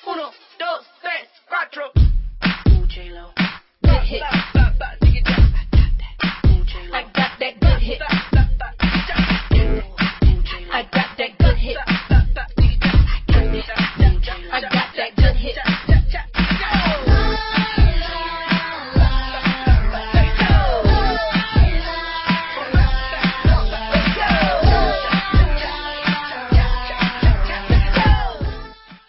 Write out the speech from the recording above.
Uno, dos, tres, cuatro. Ooh, J-Lo. Big hit.